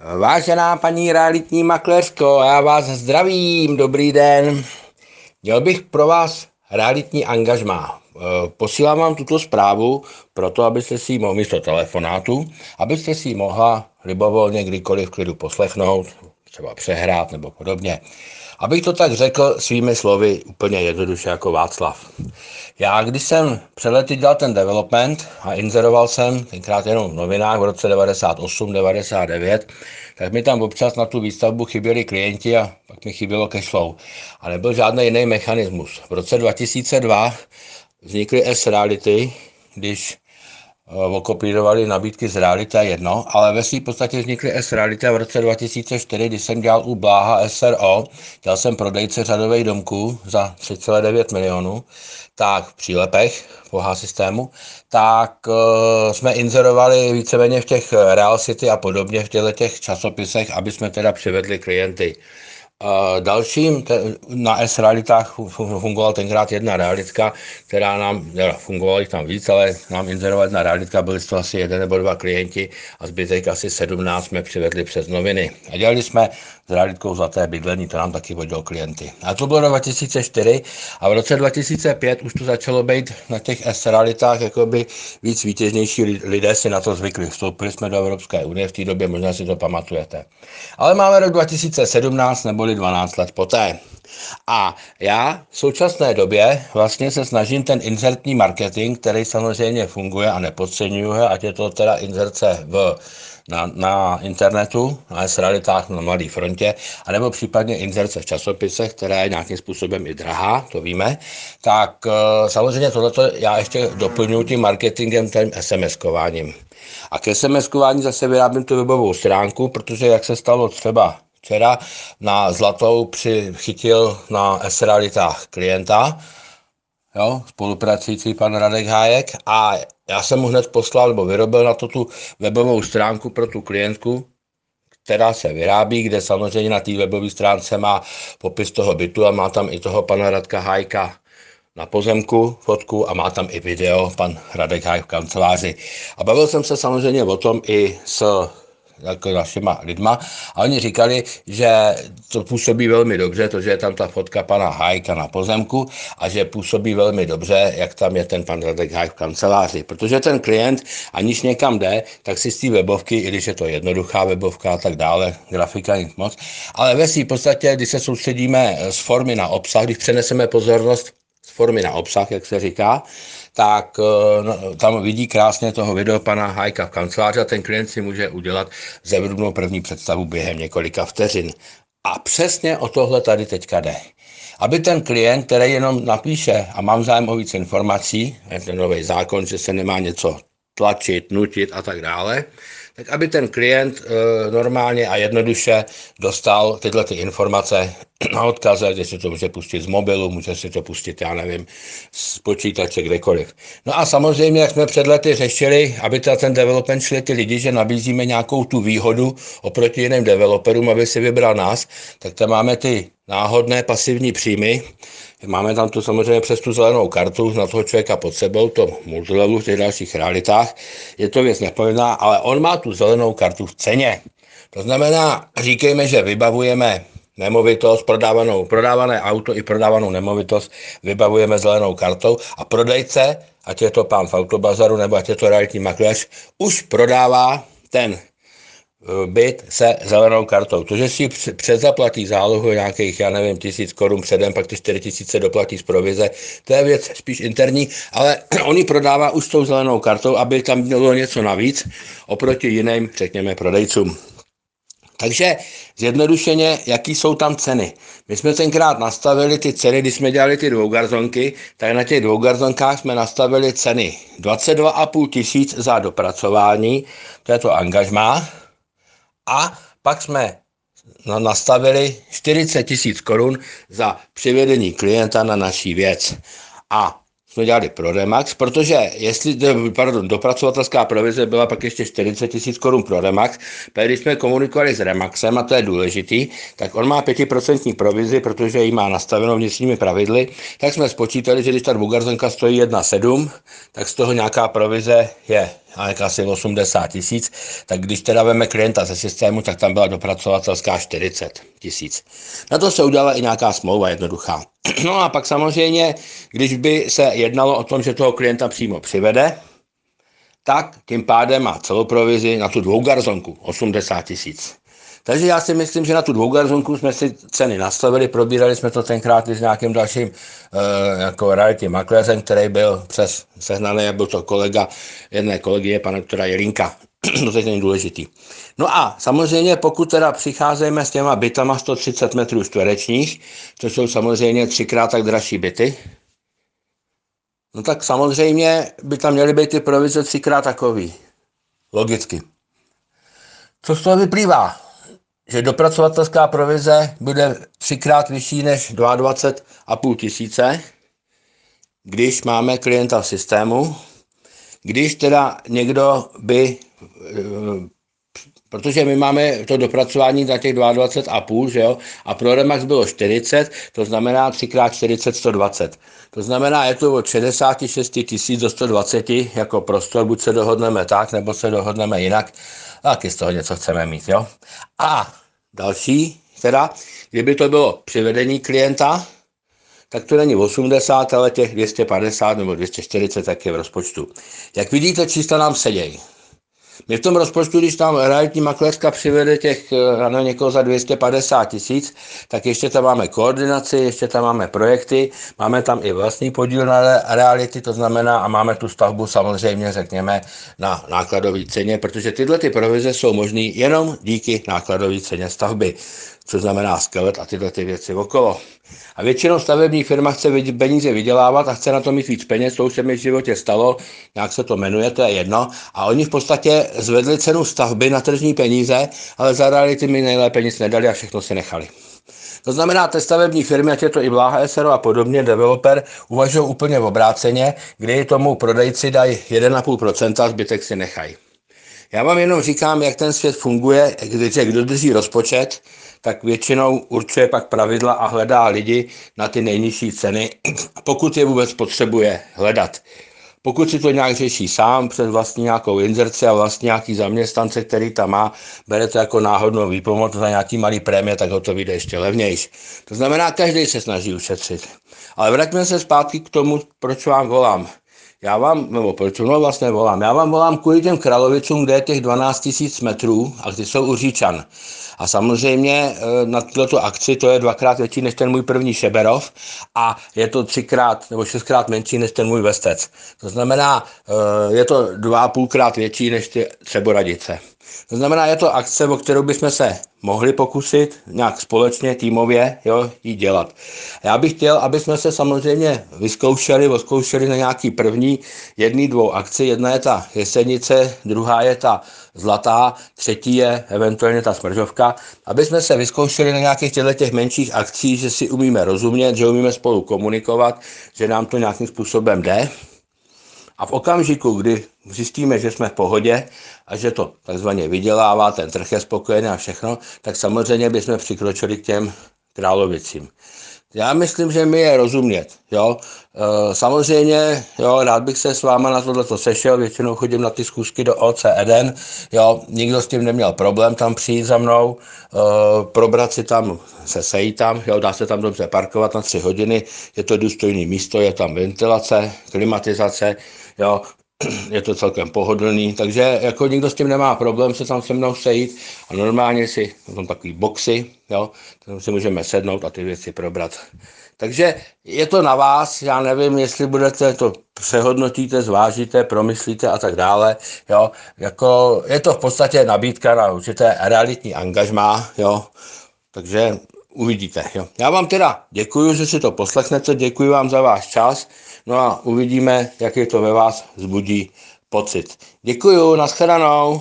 Vážená paní realitní makléřko, já vás zdravím, dobrý den. Měl bych pro vás realitní angažmá. Posílám vám tuto zprávu proto, abyste si ji mohli místo telefonátu, abyste si ji mohla libovolně kdykoliv v klidu poslechnout, třeba přehrát nebo podobně. Abych to tak řekl svými slovy úplně jednoduše jako Václav. Já, když jsem před lety dělal ten development a inzeroval jsem tenkrát jenom v novinách v roce 98, 99, tak mi tam občas na tu výstavbu chyběli klienti a pak mi chybělo cashflow. A nebyl žádný jiný mechanismus. V roce 2002 vznikly S-Reality, když okopírovali nabídky z Reality jedno, ale ve své podstatě vznikly S-Reality v roce 2004, když jsem dělal u Bláha SRO, dělal jsem prodejce řadových domků za 3,9 milionů, tak v přílepech v systému, tak jsme inzerovali víceméně v těch Real City a podobně v těch časopisech, aby jsme teda přivedli klienty. Dalším na S-realitách fungovala tenkrát jedna realitka, která nám, fungovala jich tam víc, ale nám inzerovala jedna realitka, byli to asi 1 nebo 2 klienti a zbytek asi 17 jsme přivedli přes noviny. A dělali jsme s realitkou Zlaté bydlení, to nám taky vodilo klienty. A to bylo 2004 a v roce 2005 už to začalo být na těch S-realitách jakoby víc výtěžnější lidé si na to zvykli. Vstoupili jsme do Evropské unie, v té době možná si to pamatujete. Ale máme rok 2017 neboli 12 let poté. A já v současné době vlastně se snažím ten inzertní marketing, který samozřejmě funguje a nepodceňuje, ať je to teda inzerce na internetu, na S-realitách, na Mladé frontě, anebo případně inzerce v časopisech, která je nějakým způsobem i drahá, to víme, tak samozřejmě tohleto já ještě doplňuji tím marketingem, tím SMS-kováním. A k SMS-kování zase vyrábím tu webovou stránku, protože jak se stalo třeba včera na Zlatou přichytil na S-realitách klienta, spolupracující pan Radek Hájek, a já jsem mu hned poslal, nebo vyrobil na to tu webovou stránku pro tu klientku, která se vyrábí, kde samozřejmě na té webové stránce má popis toho bytu a má tam i toho pana Radka Hájka na pozemku fotku a má tam i video, pan Radek Hájek v kanceláři. A bavil jsem se samozřejmě o tom i s jako našima lidma a oni říkali, že to působí velmi dobře, to, že je tam ta fotka pana Hájka na pozemku a že působí velmi dobře, jak tam je ten pan Radek Hájek v kanceláři, protože ten klient, aniž někam jde, tak si z té webovky, i když je to jednoduchá webovka a tak dále, grafika nic moc, ale ve své podstatě, když se soustředíme z formy na obsah, když přeneseme pozornost z formy na obsah, jak se říká, tak tam vidí krásně toho video pana Hájka v kanceláři a ten klient si může udělat zevrubnou první představu během několika vteřin. A přesně o tohle tady teďka jde. Aby ten klient, který jenom napíše a mám zájem o víc informací, je ten nový zákon, že se nemá něco tlačit, nutit a tak dále, tak aby ten klient normálně a jednoduše dostal tyhle ty informace na odkaze, že si to může pustit z mobilu, může si to pustit, já nevím, z počítače, kdekoliv. No a samozřejmě, jak jsme před lety řešili, aby ten development šli ty lidi, že nabízíme nějakou tu výhodu oproti jiným developerům, aby si vybral nás, tak tam máme ty náhodné pasivní příjmy. Máme tam tu samozřejmě přes tu zelenou kartu na toho člověka pod sebou, to multilevelu v těch dalších realitách. Je to věc nepovinná, ale on má tu zelenou kartu v ceně. To znamená, říkejme, že vybavujeme nemovitost, prodávané auto i prodávanou nemovitost vybavujeme zelenou kartou a prodejce, ať je to pán v Autobazaru nebo ať je to realitní makléř, už prodává ten byt se zelenou kartou. To, že si předzaplatí zálohu nějakých, já nevím, 1000 korun předem, pak ty 4000 doplatí z provize, to je věc spíš interní, ale on ji prodává už s tou zelenou kartou, aby tam bylo něco navíc oproti jiným, řekněme, prodejcům. Takže zjednodušeně, jaký jsou tam ceny. My jsme tenkrát nastavili ty ceny, když jsme dělali ty dvougarzonky, tak na těch dvougarzonkách jsme nastavili ceny 22 500 za dopracování, to je to angažmá, a pak jsme nastavili 40 000 korun za přivedení klienta na naší věc. A jsme dělali pro Remax, protože dopracovatelská provize byla pak ještě 40 000 korun pro Remax, protože když jsme komunikovali s Remaxem, a to je důležitý, tak on má 5% provizi, protože ji má nastavenou vnitřními pravidly, tak jsme spočítali, že když ta dvougarzonka stojí 1,7, tak z toho nějaká provize je asi 80 000, tak když teda veme klienta ze systému, tak tam byla dopracovatelská 40 000. Na to se udělala i nějaká smlouva jednoduchá. No a pak samozřejmě, když by se jednalo o tom, že toho klienta přímo přivede, tak tím pádem má celou provizi na tu dvougarzonku 80 000. Takže já si myslím, že na tu dvougarzonku jsme si ceny nastavili, probírali jsme to tenkrát i s nějakým dalším jako realitním makléřem, který byl přes sehnaný, byl to kolega jedné kolegyně, pana doktora Jelínka. To teď není důležitý. No a samozřejmě, pokud teda přicházíme s těma bytama 130 metrů čtverečních, to jsou samozřejmě 3x tak dražší byty, no tak samozřejmě by tam měly být ty provize 3x takový. Logicky. Co z toho vyplývá? Že dopracovatelská provize bude 3x vyšší než 22 500, když máme klienta v systému, když teda někdo by, protože my máme to dopracování na těch 22,5, že jo, a pro Remax bylo 40, to znamená 3x40 120. To znamená, je to od 66 000 do 120 jako prostor, buď se dohodneme tak, nebo se dohodneme jinak, taky z toho něco chceme mít, jo. A další, teda, kdyby to bylo přivedení klienta, tak to není 80, ale těch 250 nebo 240 tak je v rozpočtu. Jak vidíte, čísla nám sedějí. My v tom rozpočtu, když tam realitní makléřka přivede někoho za 250 000, tak ještě tam máme koordinaci, ještě tam máme projekty, máme tam i vlastní podíl na reality, to znamená, a máme tu stavbu samozřejmě, řekněme, na nákladové ceně, protože tyhle ty provize jsou možné jenom díky nákladové ceně stavby, což znamená skelet a tyhle ty věci okolo. A většinou stavební firma chce peníze vydělávat a chce na to mít víc peněz, to už se mi v životě stalo, nějak se to jmenuje, to je jedno. A oni v podstatě zvedli cenu stavby na tržní peníze, ale za reality mi nejlépe nic nedali a všechno si nechali. To znamená, ty stavební firmy, ať je to i Bláha SRO a podobně, developer, uvažují úplně v obráceně, kdy tomu prodejci dají 1,5% a zbytek si nechají. Já vám jenom říkám, jak ten svět funguje, kdo drží rozpočet, tak většinou určuje pak pravidla a hledá lidi na ty nejnižší ceny, pokud je vůbec potřebuje hledat. Pokud si to nějak řeší sám přes vlastní nějakou inzerci a vlastní nějaký zaměstnance, který tam má, bere to jako náhodnou výpomoc za nějaký malý prémie, tak ho to vyjde ještě levnější. To znamená, každý se snaží ušetřit. Ale vraťme se zpátky k tomu, proč vám volám. Já vám volám kvůli těm Kralovicům, kde je těch 12 000 metrů a ty jsou u Říčan. A samozřejmě na tuto akci to je 2x větší než ten můj první Šeberov a je to 3x nebo 6x menší než ten můj Vestec. To znamená, je to 2,5x větší než ty Třeboradice. To znamená, je to akce, o kterou bychom se mohli pokusit nějak společně, týmově, jí dělat. Já bych chtěl, aby jsme se samozřejmě odzkoušeli na nějaký první 1-2 akci. Jedna je ta Jesenice, druhá je ta Zlatá, třetí je eventuálně ta Smržovka, aby jsme se vyzkoušeli na nějakých těch menších akcích, že si umíme rozumět, že umíme spolu komunikovat, že nám to nějakým způsobem jde. A v okamžiku, kdy zjistíme, že jsme v pohodě a že to takzvaně vydělává, ten trh je spokojený a všechno, tak samozřejmě bychom přikročili k těm Královicím. Já myslím, že mi je rozumět, jo. Samozřejmě, rád bych se s váma na tohleto sešel, většinou chodím na ty zkusky do OC Eden, nikdo s tím neměl problém tam přijít za mnou, probrat si tam, sejít tam, dá se tam dobře parkovat na 3 hodiny, je to důstojné místo, je tam ventilace, klimatizace, je to celkem pohodlný, takže jako nikdo s tím nemá problém se tam se mnou sejít a normálně si, tam takový boxy, tam si můžeme sednout a ty věci probrat. Takže je to na vás, já nevím, jestli budete to přehodnotíte, zvážíte, promyslíte a tak dále, jako je to v podstatě nabídka na určité realitní angažmá, takže uvidíte, Já vám teda děkuji, že si to poslechnete, děkuji vám za váš čas, no a uvidíme, jaký to ve vás vzbudí pocit. Děkuji, nashledanou.